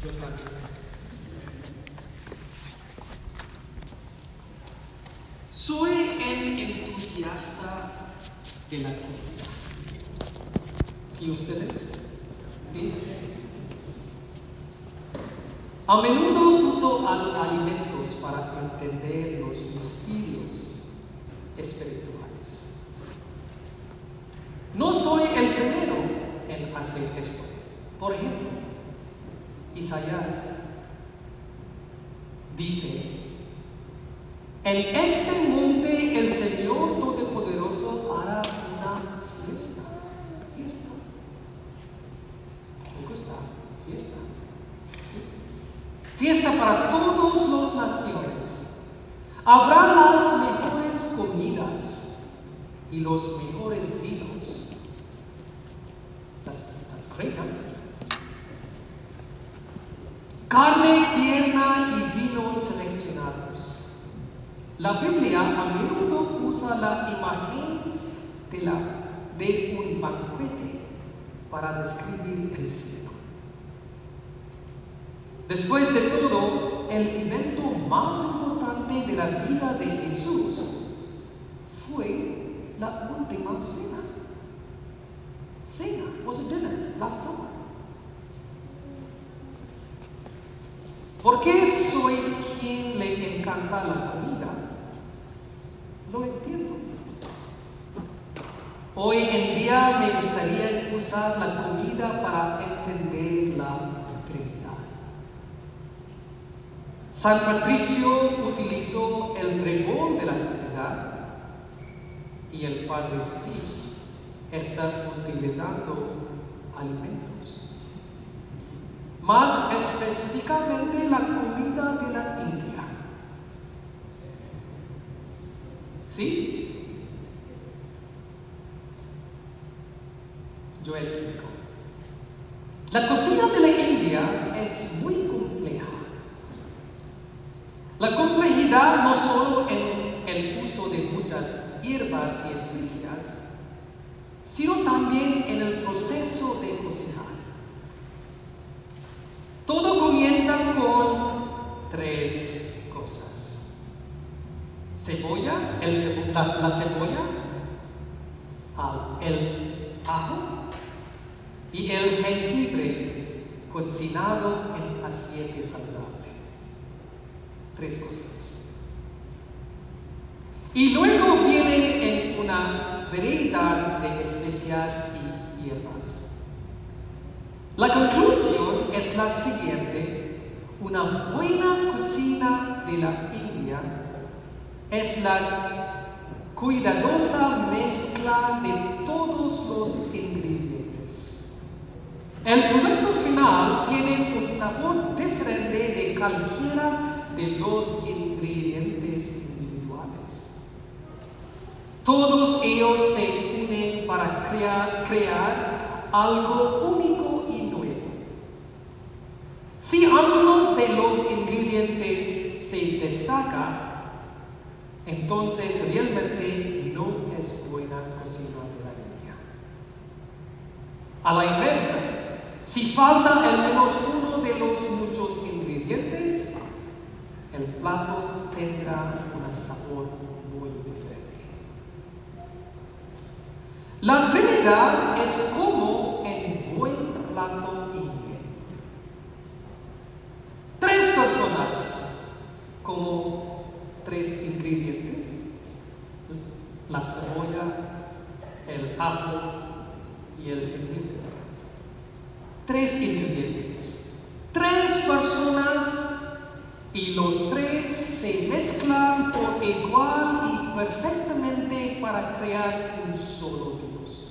Soy el entusiasta de la comida. ¿Y ustedes? ¿Sí? A menudo uso alimentos para entender los misterios espirituales. No soy el primero en hacer esto. Por ejemplo, Isaías dice: en este monte el Señor Todopoderoso hará una fiesta. Fiesta. ¿Cómo está? Fiesta. ¿Sí? Fiesta para todas las naciones. Habrá las mejores comidas y los mejores vinos. That's great, huh? Carne tierna y vinos seleccionados. La Biblia a menudo usa la imagen de un banquete para describir el cielo. Después de todo, el evento más importante de la vida de Jesús fue la última cena. Cena, was a dinner, last supper. ¿Por qué soy quien le encanta la comida? Lo entiendo. Hoy en día me gustaría usar la comida para entender la Trinidad. San Patricio utilizó el trébol de la Trinidad y el Padre Steve está utilizando alimentos. Más específicamente la comida de la India. ¿Sí? Yo explico. La cocina de la India es muy compleja. La complejidad no solo en el uso de muchas hierbas y especias, sino también en el proceso de cocinar. Todo comienza con 3 cosas: cebolla, la cebolla, el ajo y el jengibre cocinado en aceite saludable. 3 cosas. Y luego vienen en una variedad de especias y hierbas. La conclusión es la siguiente: una buena cocina de la India es la cuidadosa mezcla de todos los ingredientes. El producto final tiene un sabor diferente de cualquiera de los ingredientes individuales. Todos ellos se unen para crear algo único y nuevo. Si algunos de los ingredientes se destacan, entonces realmente no es buena cocina de la India. A la inversa, si falta al menos uno de los muchos ingredientes, el plato tendrá un sabor muy diferente. La Trinidad es como el buen plato indio. 3 personas, como 3 ingredientes: la cebolla, el ajo y el jengibre. 3 ingredientes, 3 personas, y los 3 se mezclan por igual y perfectamente para crear un solo Dios.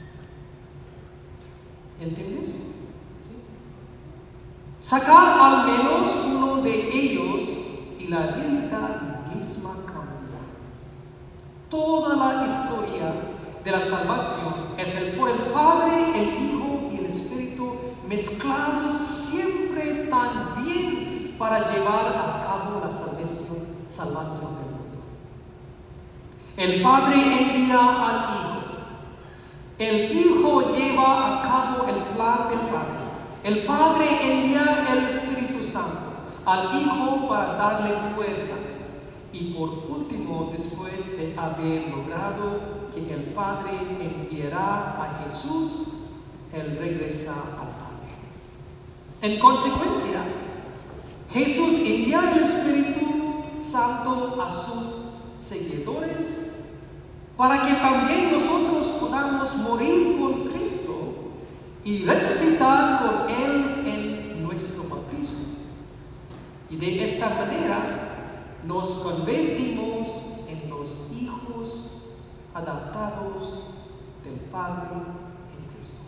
¿Entiendes? ¿Sí? Sacar al menos uno de ellos y la realidad misma cambia. Toda la historia de la salvación es por el Padre, el Hijo y el Espíritu mezclados siempre tan bien para llevar a cabo la salvación del mundo. El Padre envía al Hijo. El Hijo lleva a cabo el plan del Padre. El Padre envía el Espíritu Santo al Hijo para darle fuerza. Y por último, después de haber logrado que el Padre enviará a Jesús, Él regresa al Padre. En consecuencia, Jesús envía el Espíritu Santo a sus seguidores para que también nosotros podamos morir con Cristo y resucitar con Él en nuestro bautismo. Y de esta manera nos convertimos en los hijos adoptados del Padre en Cristo.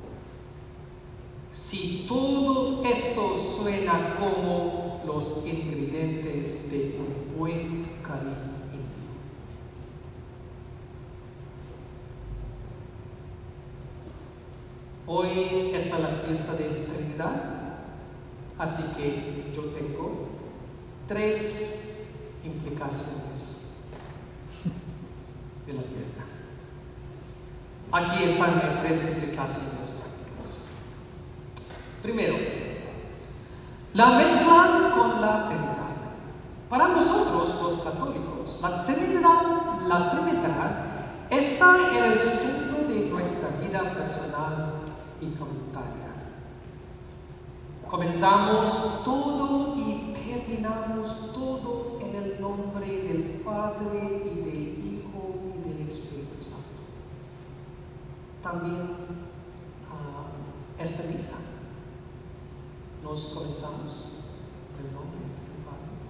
Si todo esto suena como los ingredientes de un buen cariño íntimo. Hoy está la fiesta de Trinidad, así que yo tengo 3 implicaciones de la fiesta. Aquí están las 3 implicaciones prácticas. Primero, la mezcla con la Trinidad. Para nosotros, los católicos, la Trinidad está en el centro de nuestra vida personal y comunitaria. Comenzamos todo y terminamos todo en el nombre del Padre y del Hijo y del Espíritu Santo. También esta misa nos comenzamos en el nombre del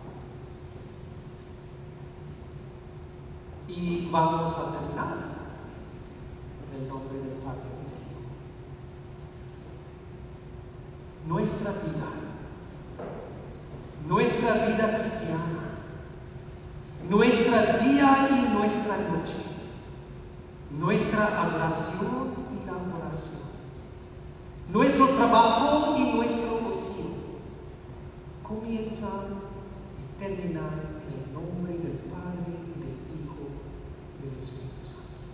Padre y vamos a terminar en el nombre del Padre y del Hijo. Nuestra vida cristiana, nuestra día y nuestra noche, nuestra adoración y la oración, nuestro trabajo y nuestro ocio, comienzan y terminan en el nombre del Padre y del Hijo y del Espíritu Santo.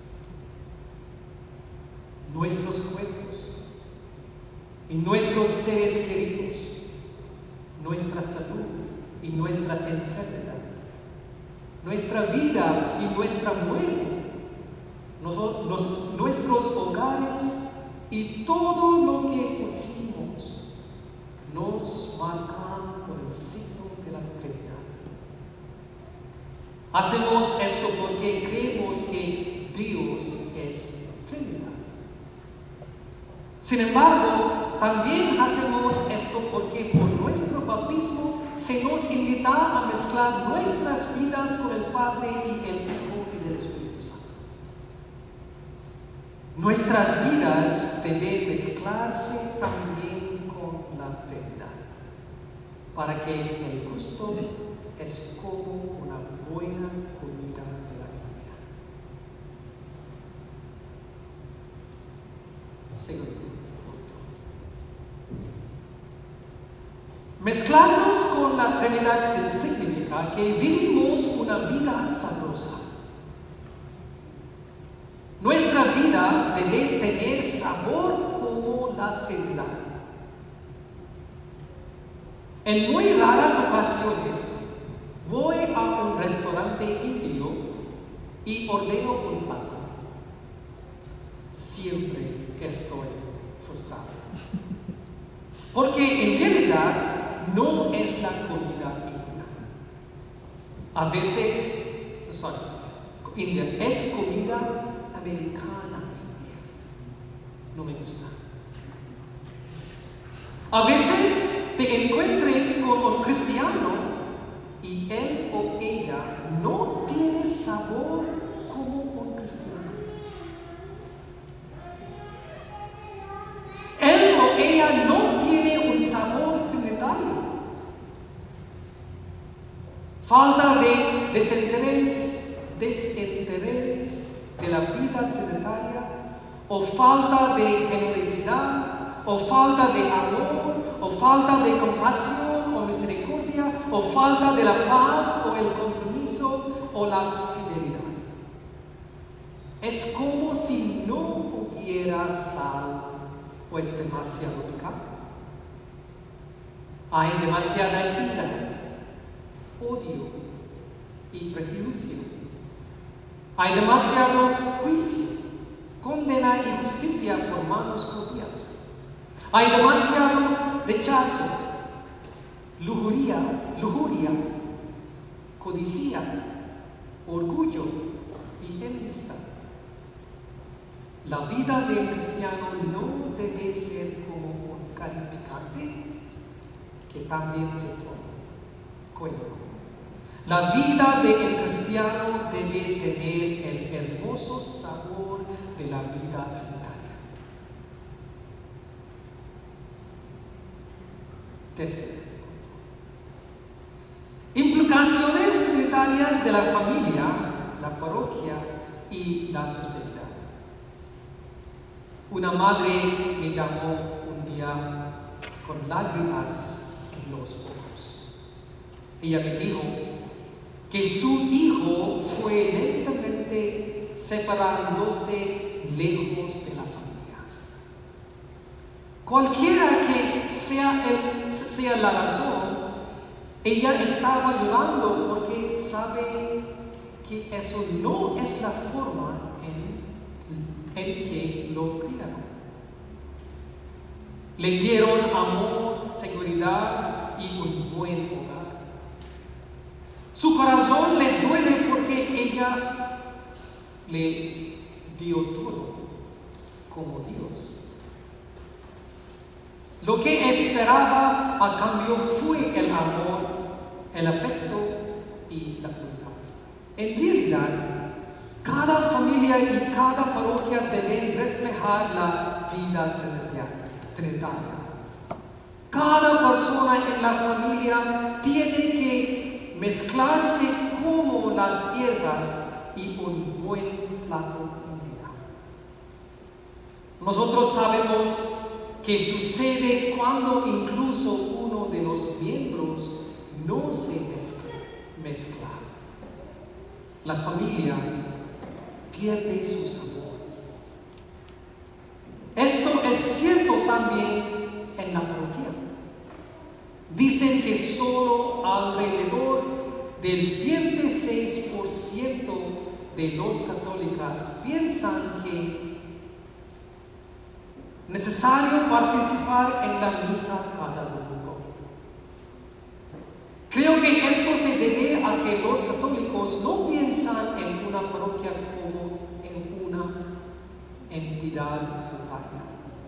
Nuestros cuerpos y nuestros seres queridos, nuestra salud y nuestra enfermedad, nuestra vida y nuestra muerte, nuestros hogares y todo lo que poseemos nos marcan con el signo de la Trinidad. Hacemos esto porque creemos que Dios es Trinidad. Sin embargo, también hacemos esto porque por nuestro bautismo se nos invita a mezclar nuestras vidas con el Padre y el Hijo y del Espíritu Santo. Nuestras vidas deben mezclarse también con la Trinidad, para que el gusto es como una buena comida de la Biblia. Segundo punto. Mezclarnos con la Trinidad significa que vivimos una vida sabrosa. Nuestra vida debe tener sabor como la Trinidad. En muy raras ocasiones voy a un restaurante indio y ordeno un plato. Siempre estoy frustrado. Porque en realidad no es la comida india. A veces, India es comida americana india. No me gusta. A veces te encuentres con un cristiano y él o ella no tiene sabor como un cristiano. Él o ella no tiene un sabor trinitario. Falta de desinterés de la vida trinitaria, o falta de generosidad, o falta de amor, o falta de compasión o misericordia, o falta de la paz o el compromiso o la fidelidad. Es como si no hubiera sal o es demasiado picante. Hay demasiada ira, odio y prejuicio. Hay demasiado juicio, condena y justicia por manos propias. Hay demasiado rechazo, lujuria, codicia, orgullo y enemistad. La vida del cristiano no debe ser como un curry picante que también se come. La vida del cristiano debe tener el hermoso sabor de la vida trinitaria. Tercero, implicaciones trinitarias de la familia, la parroquia y la sociedad. Una madre me llamó un día con lágrimas en los ojos. Ella me dijo que su hijo fue lentamente separándose lejos de la familia. Cualquiera que sea la razón, ella estaba llorando porque sabe que eso no es la forma en que lo criaron. Le dieron amor, seguridad y un buen hogar. Su corazón le duele porque ella le dio todo como Dios. Lo que esperaba a cambio fue el amor, el afecto y la cuidado. En realidad, cada familia y cada parroquia deben reflejar la vida trinitaria. Cada persona en la familia tiene que mezclarse como las hierbas y un buen plato un día. Nosotros sabemos que sucede cuando incluso uno de los miembros no se mezcla. La familia pierde su sabor. Esto es cierto también en la parroquia. Dicen que solo alrededor del 26% de los católicos piensan que es necesario participar en la misa cada domingo. Creo que esto se debe a que los católicos no piensan en una parroquia como en una entidad tributaria.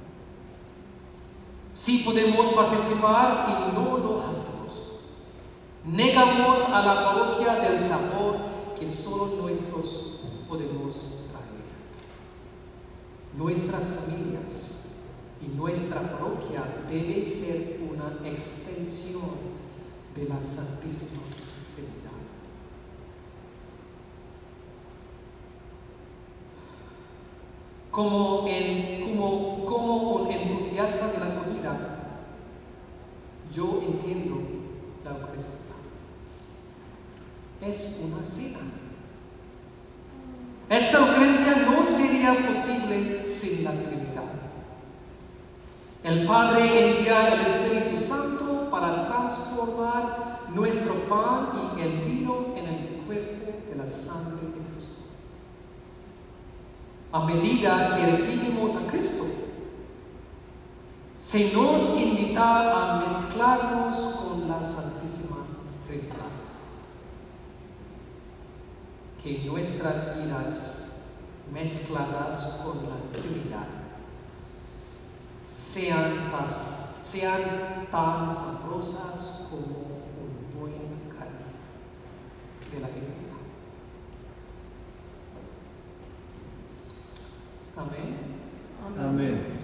Si podemos participar y no lo hacemos, negamos a la parroquia del sabor que solo nosotros podemos traer. Nuestras familias y nuestra parroquia debe ser una extensión de la Santísima Trinidad. Como un entusiasta de la comida, yo entiendo la Eucaristía. Es una cena. Esta Eucaristía no sería posible sin la Trinidad. El Padre envía el Espíritu Santo para transformar nuestro pan y el vino en el cuerpo de la sangre de Cristo. A medida que recibimos a Cristo, se nos invita a mezclarnos con la Santísima Trinidad. Que nuestras vidas mezcladas con la Trinidad sean tan sabrosas como un buen curry de la India. Amén. Amén.